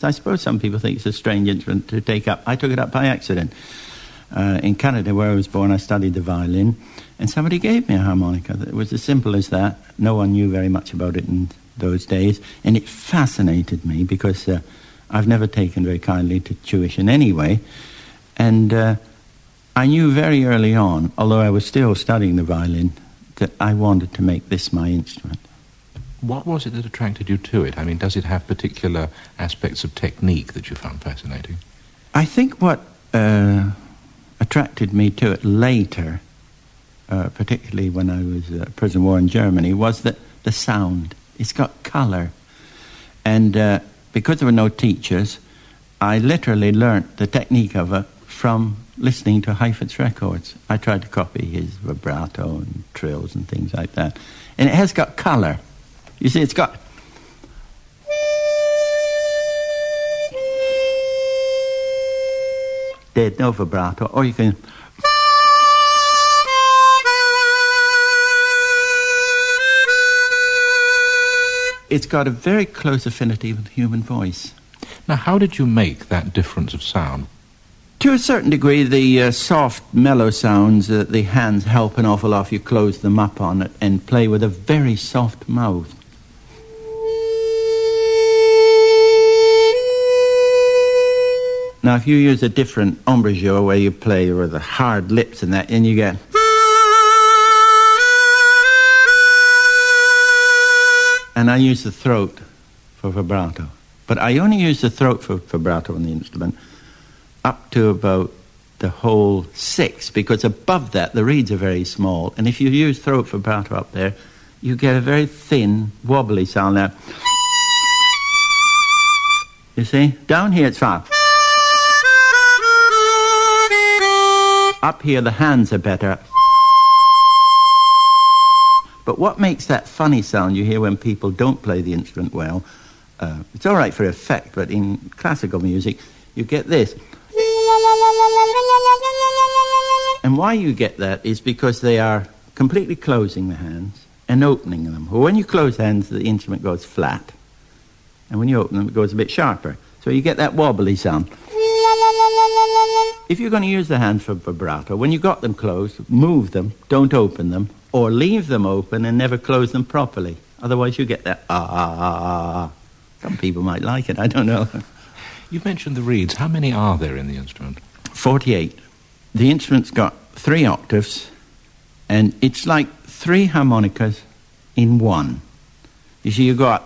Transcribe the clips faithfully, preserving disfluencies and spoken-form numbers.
I suppose some people think it's a strange instrument to take up. I took it up by accident. Uh, in Canada, where I was born, I studied the violin, and somebody gave me a harmonica. It was as simple as that. No one knew very much about it in those days, and it fascinated me because uh, I've never taken very kindly to tuition anyway, and uh, I knew very early on, although I was still studying the violin, that I wanted to make this my instrument. What was it that attracted you to it? I mean, does it have particular aspects of technique that you found fascinating? I think what uh, attracted me to it later, uh, particularly when I was uh, prison war in Germany, was that the sound. It's got colour. And uh, because there were no teachers, I literally learnt the technique of it from listening to Heifetz records. I tried to copy his vibrato and trills and things like that. And it has got colour. You see, it's got... There's no vibrato, or you can... It's got a very close affinity with the human voice. Now, how did you make that difference of sound? To a certain degree, the uh, soft, mellow sounds, uh, the hands help an awful lot if you close them up on it and play with a very soft mouth. Now, if you use a different embrasure where you play with the hard lips and that, and you get... And I use the throat for vibrato. But I only use the throat for vibrato on the instrument up to about the whole six, because above that the reeds are very small, and if you use throat vibrato up there, you get a very thin, wobbly sound there. You see? Down here it's fine. Up here the hands are better. But what makes that funny sound you hear when people don't play the instrument well, uh, it's all right for effect, but in classical music, you get this. And why you get that is because they are completely closing the hands and opening them. Well, when you close the hands, the instrument goes flat. And when you open them, it goes a bit sharper. So you get that wobbly sound. If you're going to use the hands for vibrato, when you've got them closed, move them, don't open them, or leave them open and never close them properly. Otherwise you get that ah, ah, ah, ah. Some people might like it, I don't know. You've mentioned the reeds. How many are there in the instrument? forty-eight. The instrument's got three octaves, and it's like three harmonicas in one. You see, you've got...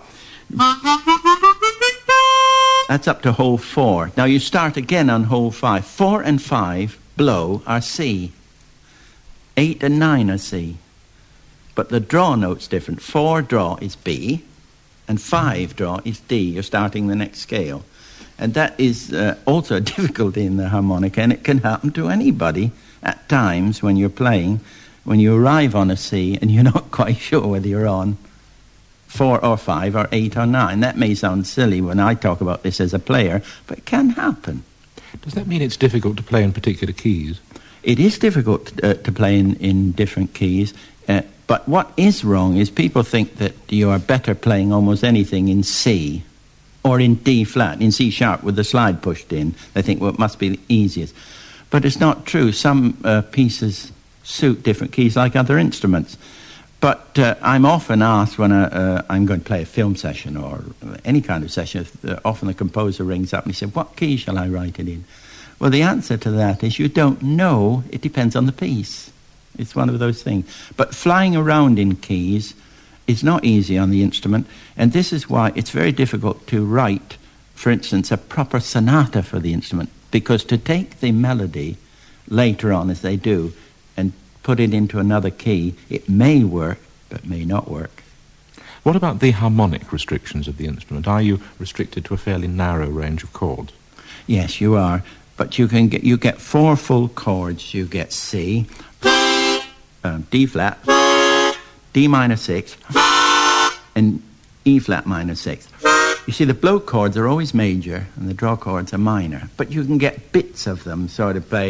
That's up to hole four. Now you start again on hole five. Four and five, blow, are C. Eight and nine are C. But the draw note's different. Four draw is B, and five draw is D. You're starting the next scale. And that is uh, also a difficulty in the harmonica, and it can happen to anybody at times when you're playing, when you arrive on a C and you're not quite sure whether you're on four or five or eight or nine. That may sound silly when I talk about this as a player, but it can happen. Does that mean it's difficult to play in particular keys? It is difficult uh, to play in, in different keys, uh, but what is wrong is people think that you are better playing almost anything in C or in D flat, in C sharp with the slide pushed in. They think, well, it must be the easiest. But it's not true. Some uh, pieces suit different keys like other instruments. But uh, I'm often asked when I, uh, I'm going to play a film session or any kind of session, uh, often the composer rings up and he says, what key shall I write it in? Well, the answer to that is you don't know. It depends on the piece. It's one of those things. But flying around in keys is not easy on the instrument, and this is why it's very difficult to write, for instance, a proper sonata for the instrument, because to take the melody later on, as they do, and put it into another key, it may work, but may not work. What about the harmonic restrictions of the instrument? Are you restricted to a fairly narrow range of chords? Yes, you are. But you can get you get four full chords. You get C, um, D flat, D minor six, and E flat minor six. You see, the blow chords are always major, and the draw chords are minor. But you can get bits of them, sort of play.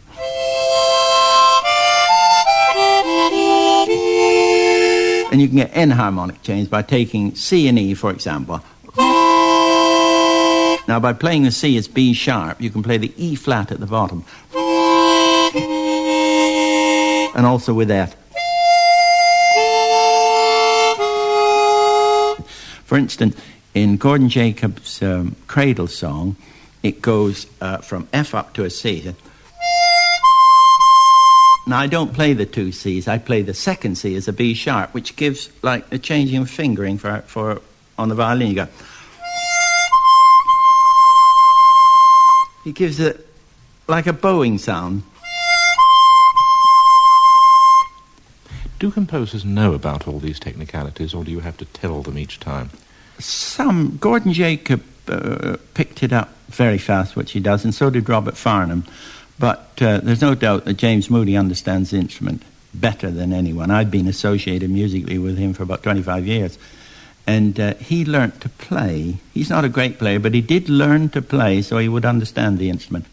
And you can get enharmonic change by taking C and E, for example. Now, by playing the C as B sharp, you can play the E flat at the bottom. And also with F. For instance, in Gordon Jacobs' um, Cradle Song, it goes uh, from F up to a C. Now, I don't play the two C's. I play the second C as a B sharp, which gives like a changing of fingering for, for on the violin. You go. It gives it like a bowing sound. Do composers know about all these technicalities, or do you have to tell them each time? Some. Gordon Jacob uh, picked it up very fast, which he does, and so did Robert Farnham. But uh, there's no doubt that James Moody understands the instrument better than anyone. I've been associated musically with him for about twenty-five years. And uh, he learnt to play. He's not a great player, but he did learn to play so he would understand the instrument.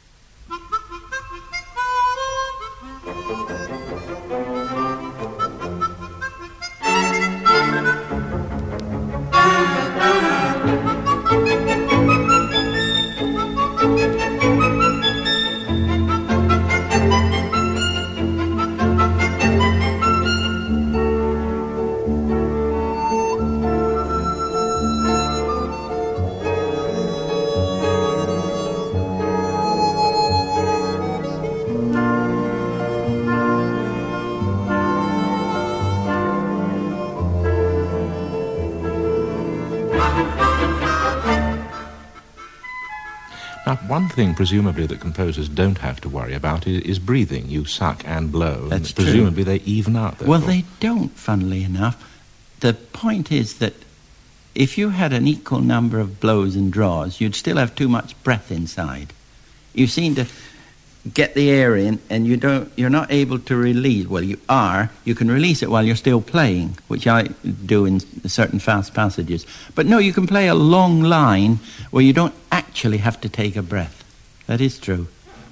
Now, one thing, presumably, that composers don't have to worry about is, is breathing. You suck and blow. That's and true. Presumably they even out, therefore. Well, they don't, funnily enough. The point is that if you had an equal number of blows and draws, you'd still have too much breath inside. You seem to get the air in, and you don't, you're not able to release. Well, you are. You can release it while you're still playing, which I do in certain fast passages. But no, you can play a long line where you don't actually have to take a breath. That is true.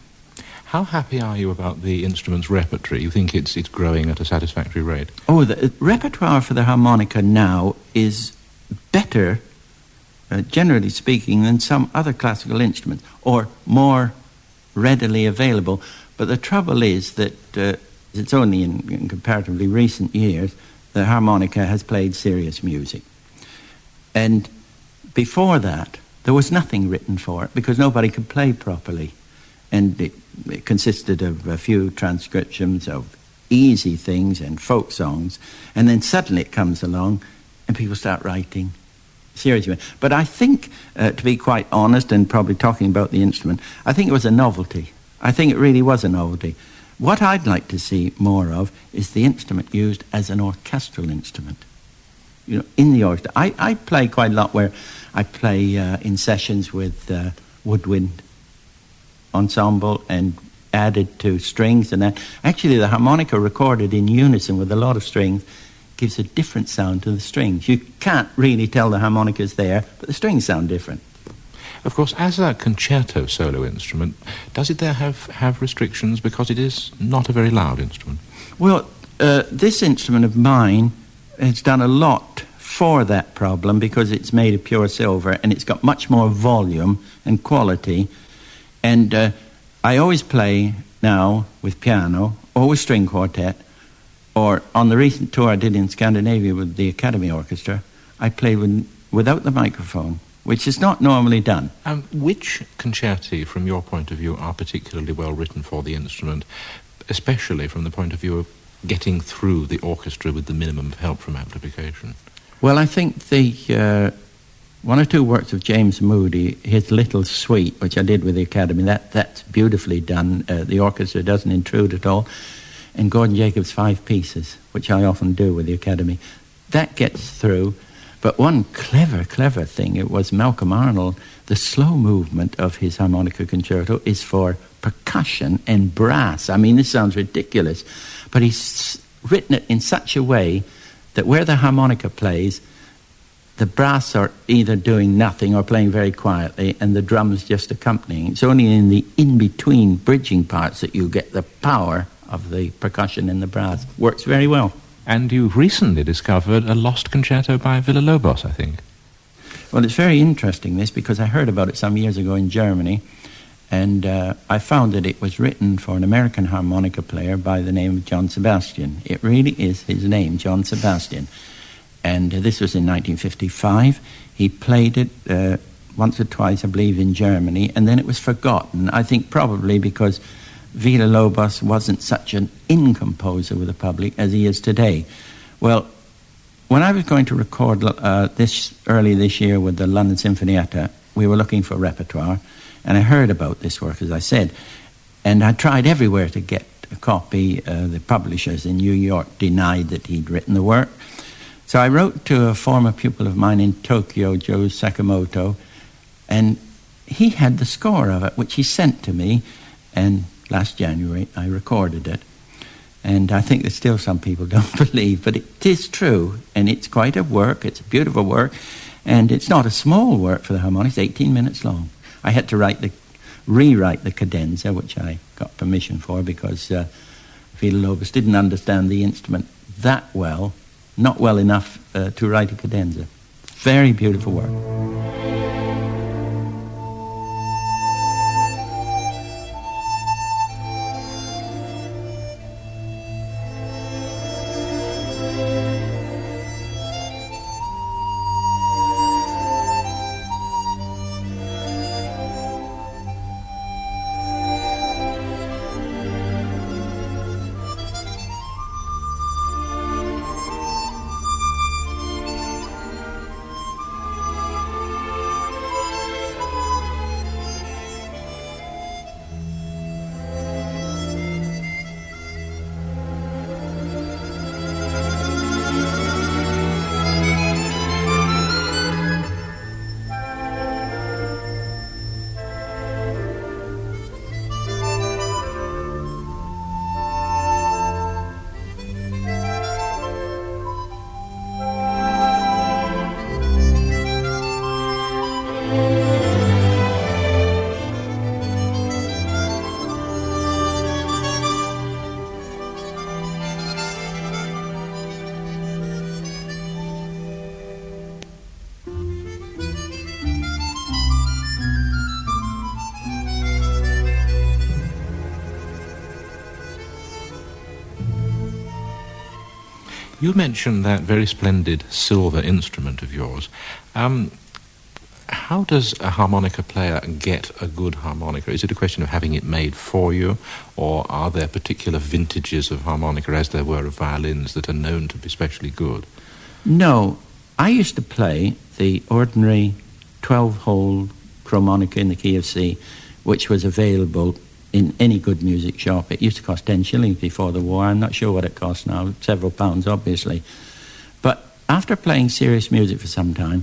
How happy are you about the instrument's repertory? You think it's it's growing at a satisfactory rate? Oh, the repertoire for the harmonica now is better, uh, generally speaking, than some other classical instruments, or more readily available. But the trouble is that uh, it's only in, in comparatively recent years the harmonica has played serious music. And before that, there was nothing written for it because nobody could play properly. And it, it consisted of a few transcriptions of easy things and folk songs. And then suddenly it comes along and people start writing seriously. But I think, uh, to be quite honest and probably talking about the instrument, I think it was a novelty. I think it really was a novelty. What I'd like to see more of is the instrument used as an orchestral instrument. You know, in the orchestra. I, I play quite a lot where I play uh, in sessions with uh, woodwind ensemble and added to strings and that. Actually, the harmonica recorded in unison with a lot of strings gives a different sound to the strings. You can't really tell the harmonica's there, but the strings sound different. Of course, as a concerto solo instrument, does it there have, have restrictions because it is not a very loud instrument? Well, uh, this instrument of mine has done a lot for that problem because it's made of pure silver and it's got much more volume and quality. And uh, I always play now with piano or with string quartet, or on the recent tour I did in Scandinavia with the Academy Orchestra, I played with, without the microphone, which is not normally done. Um, which concerti, from your point of view, are particularly well written for the instrument, especially from the point of view of getting through the orchestra with the minimum of help from amplification? Well, I think the uh, one or two works of James Moody, his Little Suite, which I did with the Academy, that that's beautifully done. Uh, the orchestra doesn't intrude at all. And Gordon Jacobs' Five Pieces, which I often do with the Academy, that gets through. But one clever, clever thing, it was Malcolm Arnold. The slow movement of his harmonica concerto is for percussion and brass. I mean, this sounds ridiculous, but he's written it in such a way that where the harmonica plays, the brass are either doing nothing or playing very quietly, and the drums just accompanying. It's only in the in-between bridging parts that you get the power of the percussion and the brass. Works very well. And you've recently discovered a lost concerto by Villa-Lobos, I think. Well, it's very interesting, this, because I heard about it some years ago in Germany, and uh, I found that it was written for an American harmonica player by the name of John Sebastian. It really is his name, John Sebastian. And uh, this was in nineteen fifty-five. He played it uh, once or twice, I believe, in Germany, and then it was forgotten. I think probably because Villa-Lobos wasn't such an in-composer with the public as he is today. Well, when I was going to record uh, this early this year with the London Sinfonietta, we were looking for repertoire, and I heard about this work, as I said, and I tried everywhere to get a copy. Uh, the publishers in New York denied that he'd written the work. So I wrote to a former pupil of mine in Tokyo, Joe Sakamoto, and he had the score of it, which he sent to me, and last January I recorded it. And I think that still some people don't believe, but it is true, and it's quite a work, it's a beautiful work, and it's not a small work for the harmonics, eighteen minutes long. I had to write the, rewrite the cadenza, which I got permission for, because uh, Villa-Lobos didn't understand the instrument that well, not well enough uh, to write a cadenza. Very beautiful work. You mentioned that very splendid silver instrument of yours. Um, how does a harmonica player get a good harmonica? Is it a question of having it made for you, or are there particular vintages of harmonica, as there were of violins, that are known to be specially good? No. I used to play the ordinary twelve-hole chromonica in the key of C, which was available in any good music shop. It used to cost ten shillings before the war. I'm not sure what it costs now, several pounds, obviously. But after playing serious music for some time,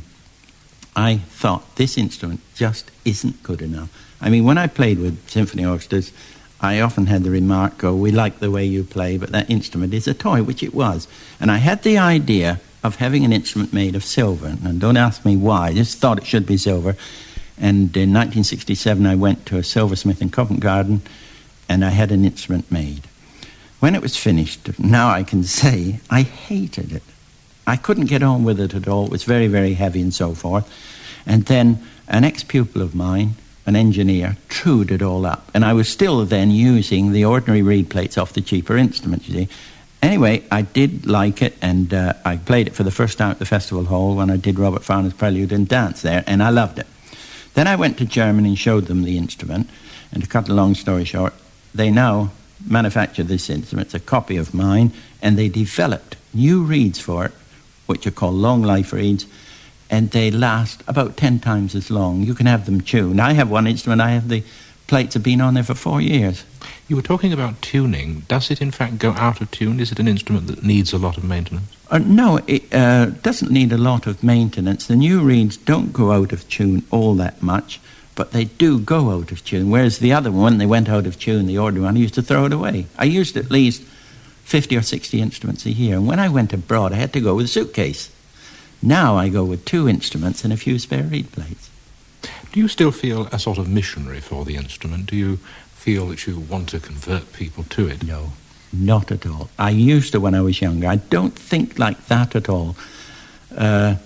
I thought this instrument just isn't good enough. I mean, when I played with symphony orchestras, I often had the remark, oh, we like the way you play, but that instrument is a toy, which it was. And I had the idea of having an instrument made of silver. And don't ask me why, I just thought it should be silver. And in nineteen sixty-seven, I went to a silversmith in Covent Garden, and I had an instrument made. When it was finished, now I can say, I hated it. I couldn't get on with it at all. It was very, very heavy and so forth. And then an ex-pupil of mine, an engineer, trued it all up. And I was still then using the ordinary reed plates off the cheaper instruments, you see. Anyway, I did like it, and uh, I played it for the first time at the Festival Hall when I did Robert Fowler's Prelude and Dance there, and I loved it. Then I went to Germany and showed them the instrument, and to cut a long story short, they now manufacture this instrument. It's a copy of mine, and they developed new reeds for it, which are called long life reeds, and they last about ten times as long. You can have them tuned. I have one instrument, I have the plates have been on there for four years. You were talking about tuning. Does it in fact go out of tune? Is it an instrument that needs a lot of maintenance? Uh, no, it uh, doesn't need a lot of maintenance. The new reeds don't go out of tune all that much, but they do go out of tune, whereas the other one, they went out of tune, the ordinary one, I used to throw it away. I used at least fifty or sixty instruments a year, and when I went abroad, I had to go with a suitcase. Now I go with two instruments and a few spare reed plates. Do you still feel a sort of missionary for the instrument? Do you feel that you want to convert people to it? No, not at all. I used to when I was younger. I don't think like that at all. Uh,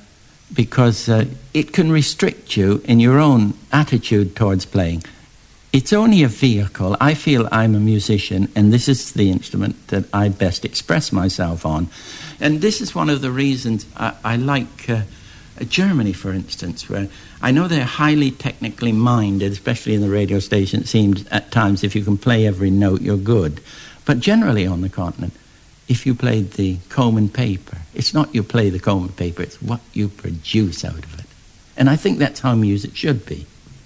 because uh, it can restrict you in your own attitude towards playing. It's only a vehicle. I feel I'm a musician, and this is the instrument that I best express myself on. And this is one of the reasons I, I like uh, Germany, for instance, where I know they're highly technically minded, especially in the radio station. It seems at times if you can play every note, you're good. But generally on the continent, if you played the comb and paper, it's not you play the comb and paper, it's what you produce out of it. And I think that's how music should be.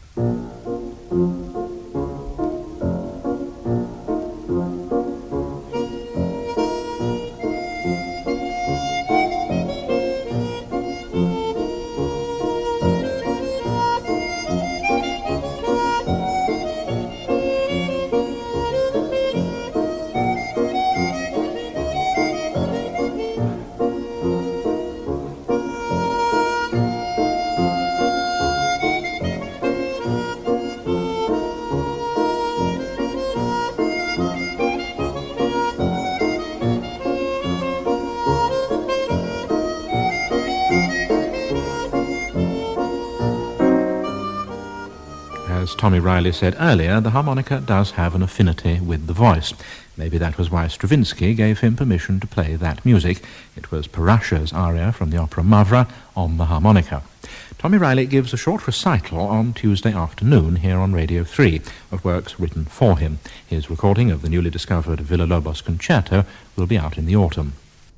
As Tommy Riley said earlier, the harmonica does have an affinity with the voice. Maybe that was why Stravinsky gave him permission to play that music. It was Parasha's aria from the opera Mavra on the harmonica. Tommy Riley gives a short recital on Tuesday afternoon here on Radio three of works written for him. His recording of the newly discovered Villa-Lobos concerto will be out in the autumn.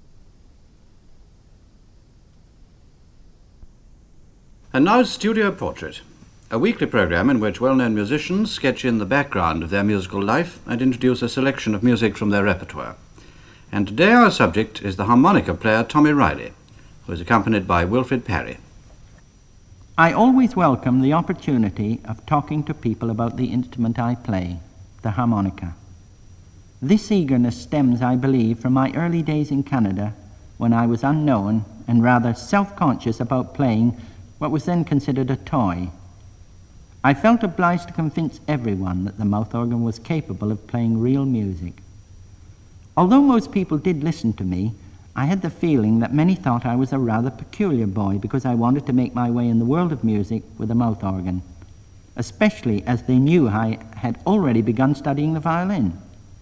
And now Studio Portrait, a weekly program in which well-known musicians sketch in the background of their musical life and introduce a selection of music from their repertoire. And today our subject is the harmonica player Tommy Riley, who is accompanied by Wilfred Parry. I always welcome the opportunity of talking to people about the instrument I play, the harmonica. This eagerness stems, I believe, from my early days in Canada, when I was unknown and rather self-conscious about playing what was then considered a toy. I felt obliged to convince everyone that the mouth organ was capable of playing real music. Although most people did listen to me, I had the feeling that many thought I was a rather peculiar boy because I wanted to make my way in the world of music with a mouth organ, especially as they knew I had already begun studying the violin.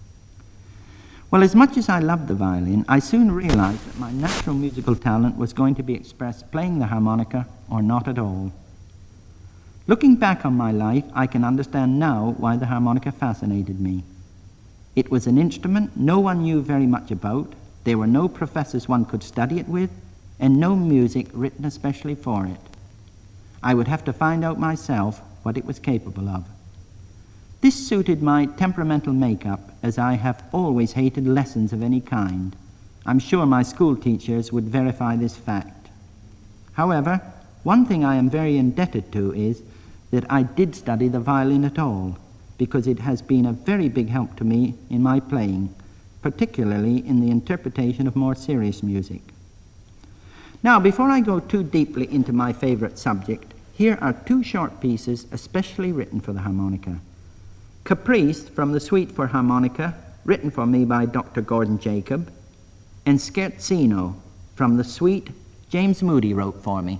Well, as much as I loved the violin, I soon realized that my natural musical talent was going to be expressed playing the harmonica or not at all. Looking back on my life, I can understand now why the harmonica fascinated me. It was an instrument no one knew very much about, there were no professors one could study it with, and no music written especially for it. I would have to find out myself what it was capable of. This suited my temperamental makeup, as I have always hated lessons of any kind. I'm sure my school teachers would verify this fact. However, one thing I am very indebted to is that I did study the violin at all, because it has been a very big help to me in my playing, particularly in the interpretation of more serious music. Now, before I go too deeply into my favorite subject, here are two short pieces especially written for the harmonica. Caprice from the Suite for Harmonica, written for me by Doctor Gordon Jacob, and Scherzino from the suite James Moody wrote for me.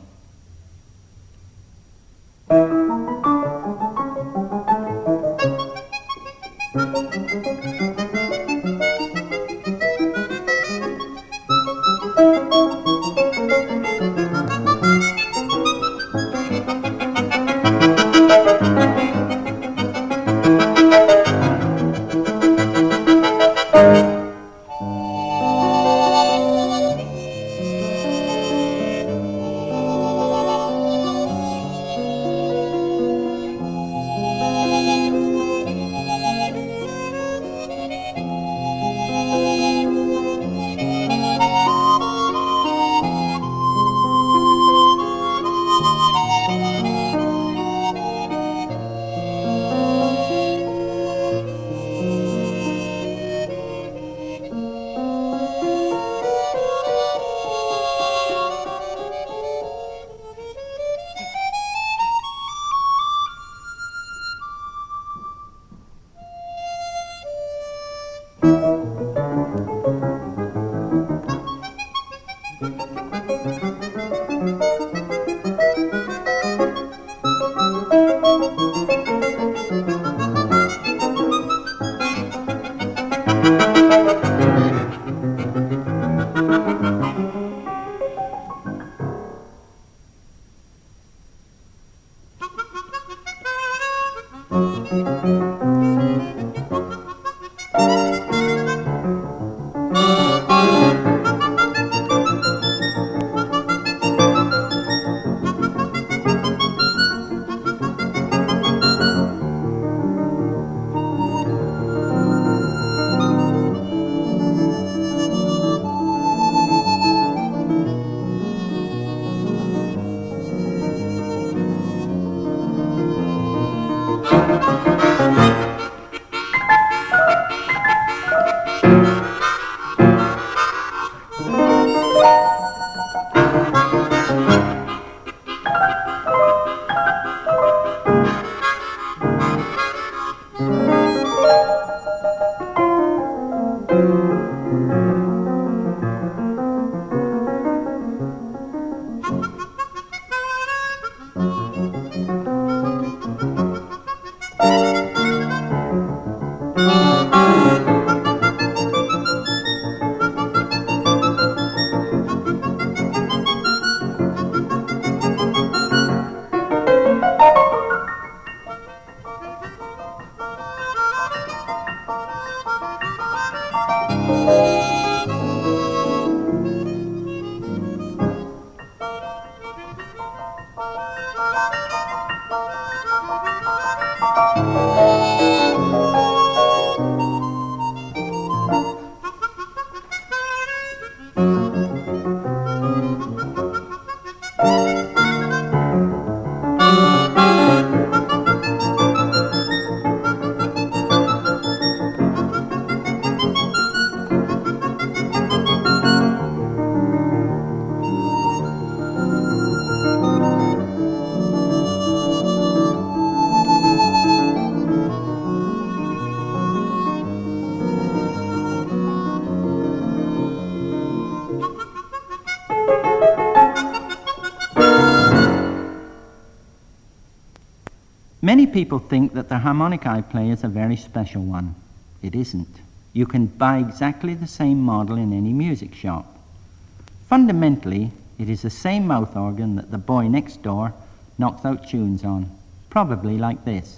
Many people think that the harmonica I play is a very special one. It isn't. You can buy exactly the same model in any music shop. Fundamentally, it is the same mouth organ that the boy next door knocks out tunes on, probably like this.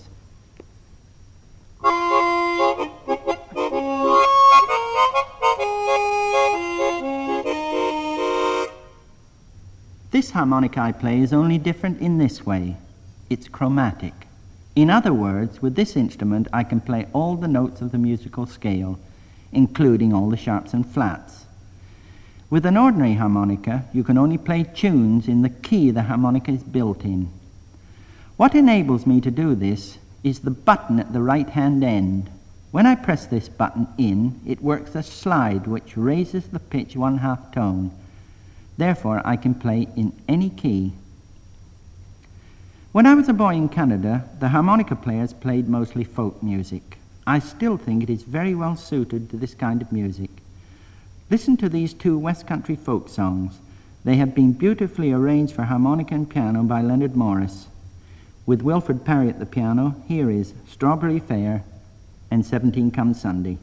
This harmonica I play is only different in this way. It's chromatic. In other words, with this instrument I can play all the notes of the musical scale, including all the sharps and flats. With an ordinary harmonica, you can only play tunes in the key the harmonica is built in. What enables me to do this is the button at the right-hand end. When I press this button in, it works a slide which raises the pitch one half tone. Therefore, I can play in any key. When I was a boy in Canada, the harmonica players played mostly folk music. I still think it is very well suited to this kind of music. Listen to these two West Country folk songs. They have been beautifully arranged for harmonica and piano by Leonard Morris. With Wilfred Parry at the piano, here is Strawberry Fair and seventeen Come Sunday.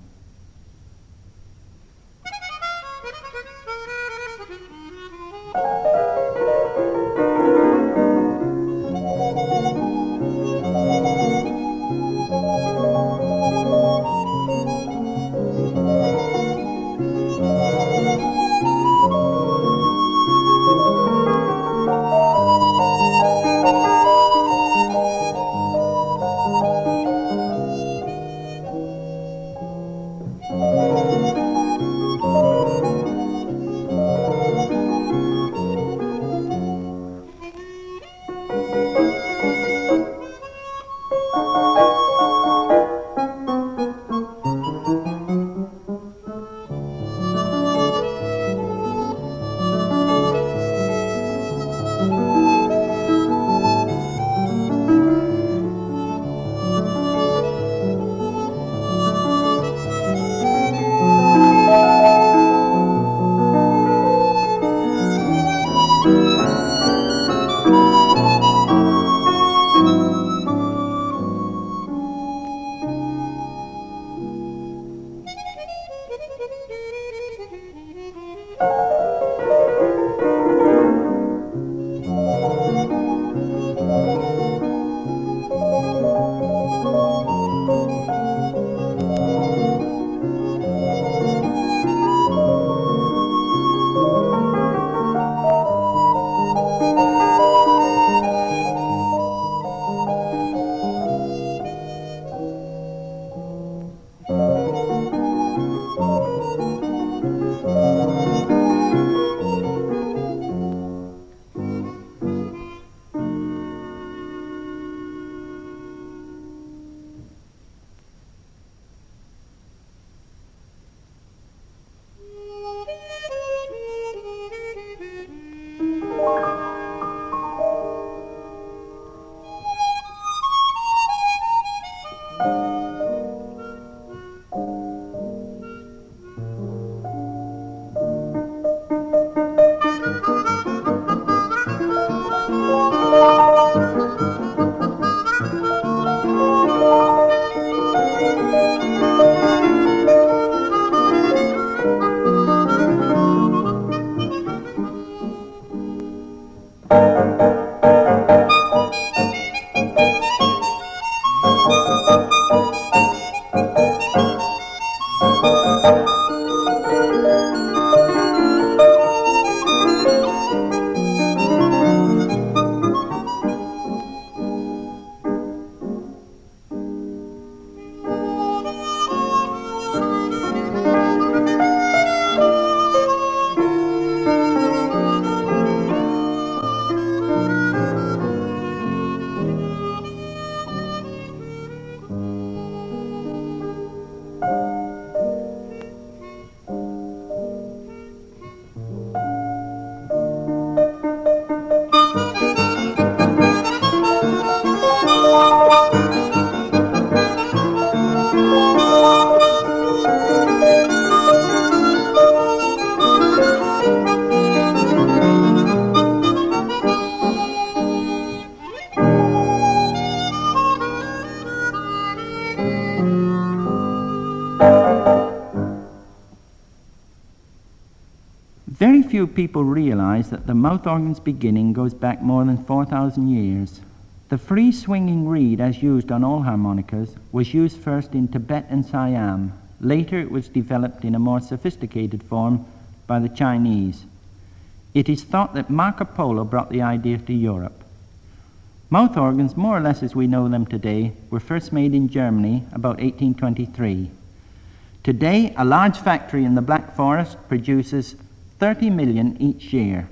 Very few people realize that the mouth organ's beginning goes back more than four thousand years. The free swinging reed, as used on all harmonicas, was used first in Tibet and Siam. Later it was developed in a more sophisticated form by the Chinese. It is thought that Marco Polo brought the idea to Europe. Mouth organs, more or less as we know them today, were first made in Germany about eighteen twenty-three. Today, a large factory in the Black Forest produces thirty million each year.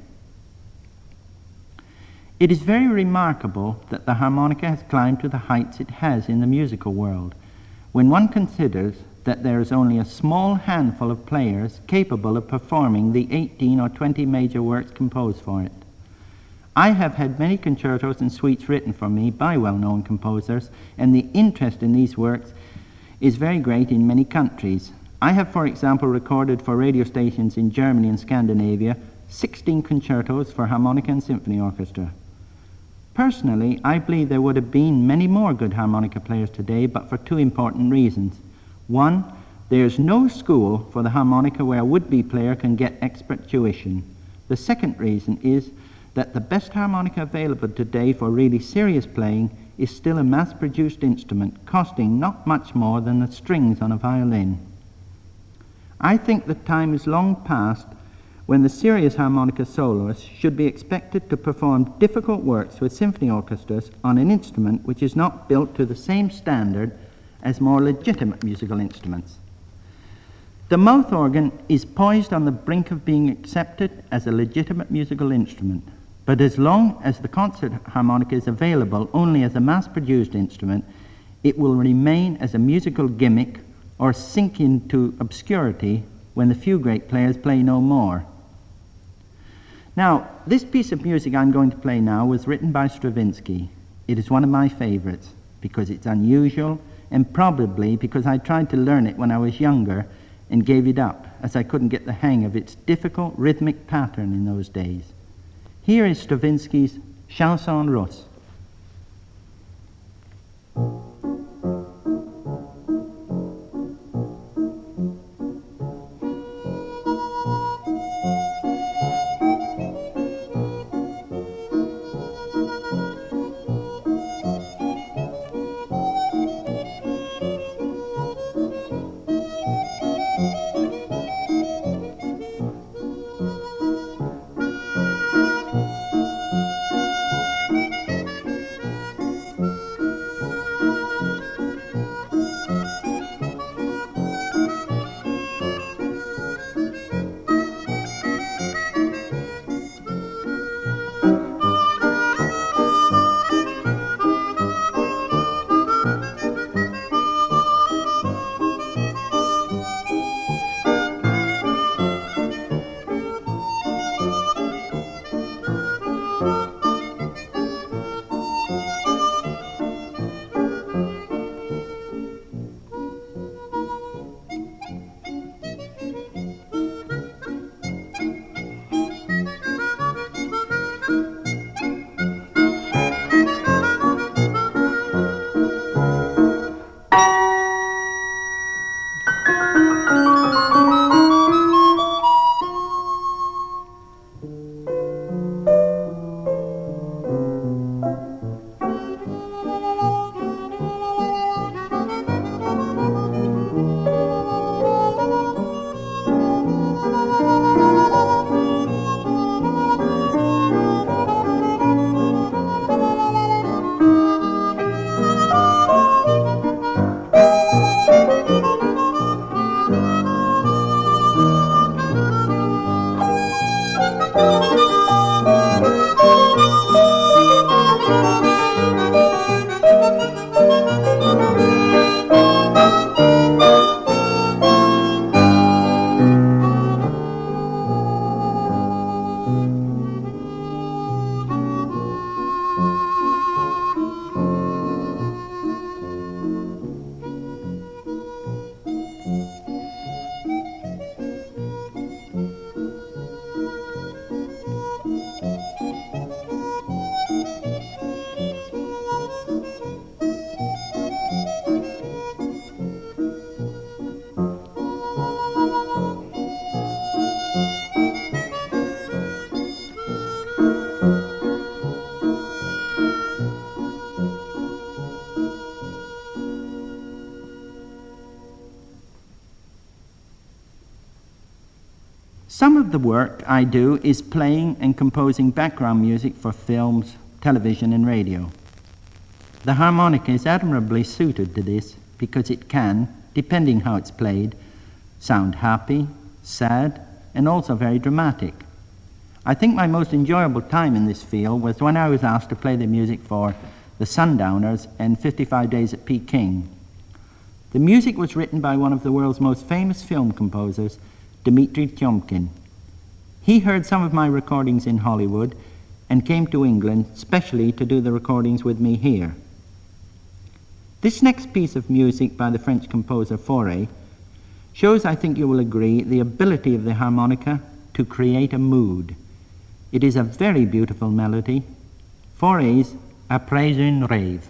It is very remarkable that the harmonica has climbed to the heights it has in the musical world, when one considers that there is only a small handful of players capable of performing the eighteen or twenty major works composed for it. I have had many concertos and suites written for me by well-known composers, and the interest in these works is very great in many countries. I have, for example, recorded for radio stations in Germany and Scandinavia sixteen concertos for harmonica and symphony orchestra. Personally, I believe there would have been many more good harmonica players today, but for two important reasons. One, there is no school for the harmonica where a would-be player can get expert tuition. The second reason is that the best harmonica available today for really serious playing is still a mass-produced instrument, costing not much more than the strings on a violin. I think the time is long past when the serious harmonica soloists should be expected to perform difficult works with symphony orchestras on an instrument which is not built to the same standard as more legitimate musical instruments. The mouth organ is poised on the brink of being accepted as a legitimate musical instrument, but as long as the concert harmonica is available only as a mass-produced instrument, it will remain as a musical gimmick or sink into obscurity when the few great players play no more. Now, this piece of music I'm going to play now was written by Stravinsky. It is one of my favorites because it's unusual, and probably because I tried to learn it when I was younger and gave it up, as I couldn't get the hang of its difficult rhythmic pattern in those days. Here is Stravinsky's Chanson Russe. Some of the work I do is playing and composing background music for films, television and radio. The harmonica is admirably suited to this because it can, depending how it's played, sound happy, sad, and also very dramatic. I think my most enjoyable time in this field was when I was asked to play the music for The Sundowners and fifty-five Days at Peking. The music was written by one of the world's most famous film composers, Dmitri Tiomkin. He heard some of my recordings in Hollywood and came to England specially to do the recordings with me here. This next piece of music by the French composer Fauré shows, I think you will agree, the ability of the harmonica to create a mood. It is a very beautiful melody. Fauré's Après un rêve.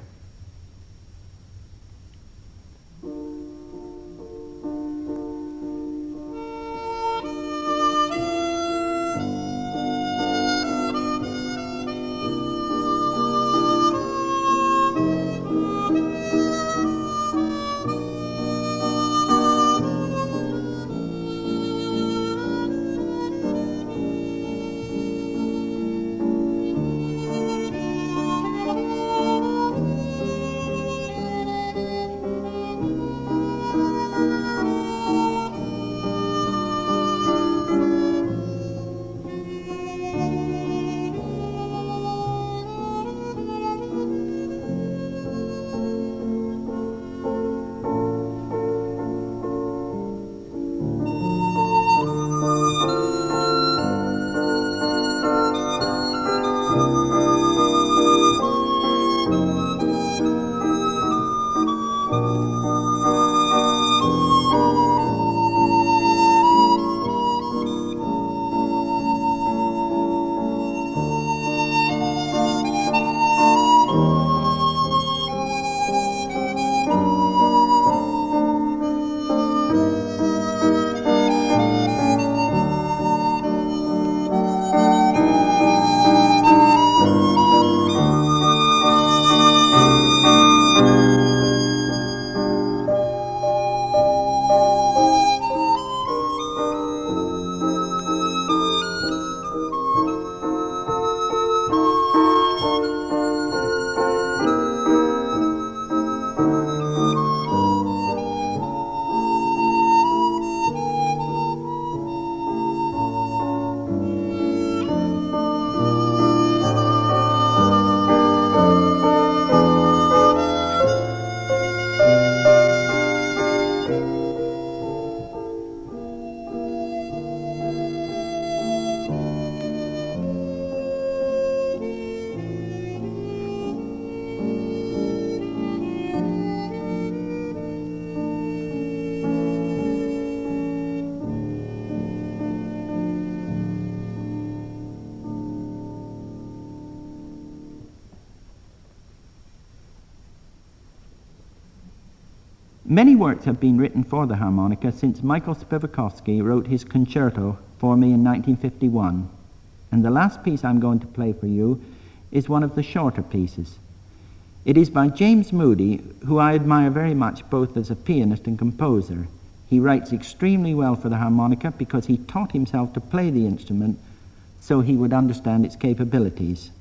Many works have been written for the harmonica since Michael Spivakovsky wrote his concerto for me in nineteen fifty-one. And the last piece I'm going to play for you is one of the shorter pieces. It is by James Moody, who I admire very much both as a pianist and composer. He writes extremely well for the harmonica because he taught himself to play the instrument so he would understand its capabilities.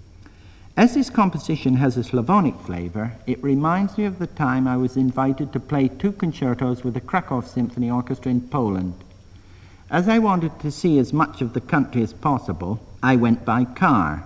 As this composition has a Slavonic flavor, it reminds me of the time I was invited to play two concertos with the Krakow Symphony Orchestra in Poland. As I wanted to see as much of the country as possible, I went by car.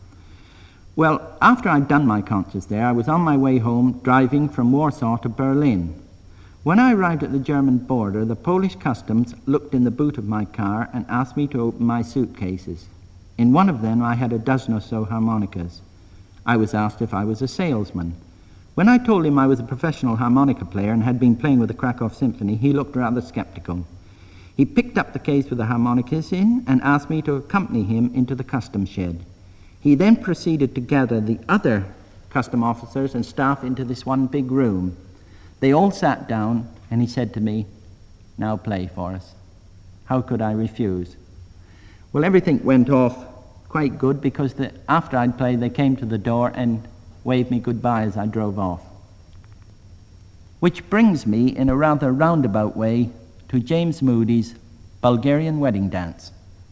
Well, after I'd done my concerts there, I was on my way home driving from Warsaw to Berlin. When I arrived at the German border, the Polish customs looked in the boot of my car and asked me to open my suitcases. In one of them, I had a dozen or so harmonicas. I was asked if I was a salesman. When I told him I was a professional harmonica player and had been playing with the Krakow Symphony, he looked rather skeptical. He picked up the case with the harmonicas in and asked me to accompany him into the customs shed. He then proceeded to gather the other custom officers and staff into this one big room. They all sat down, and he said to me, "Now play for us." How could I refuse? Well, everything went off quite good because the, after I'd played, they came to the door and waved me goodbye as I drove off. Which brings me, in a rather roundabout way, to James Moody's Bulgarian Wedding Dance.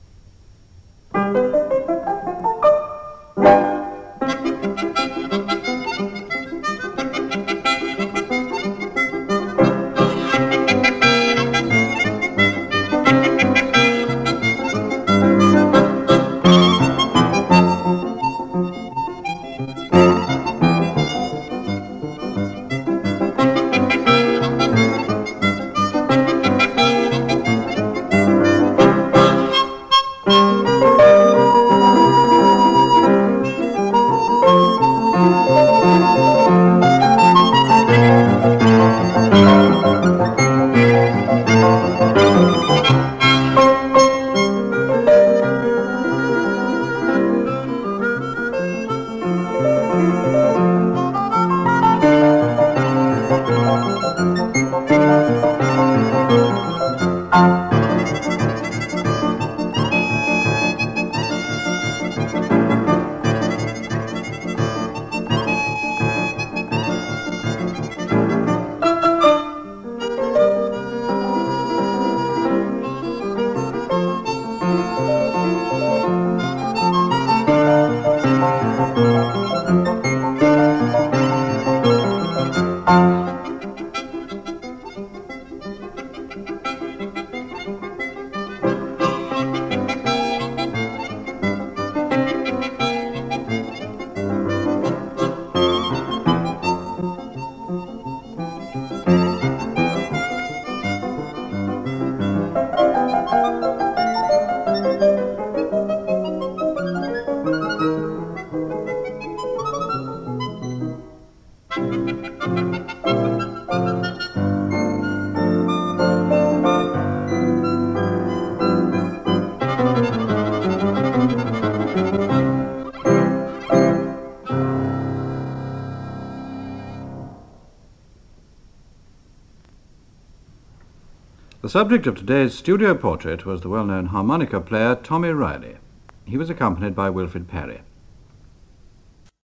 The subject of today's studio portrait was the well-known harmonica player Tommy Riley. He was accompanied by Wilfred Parry.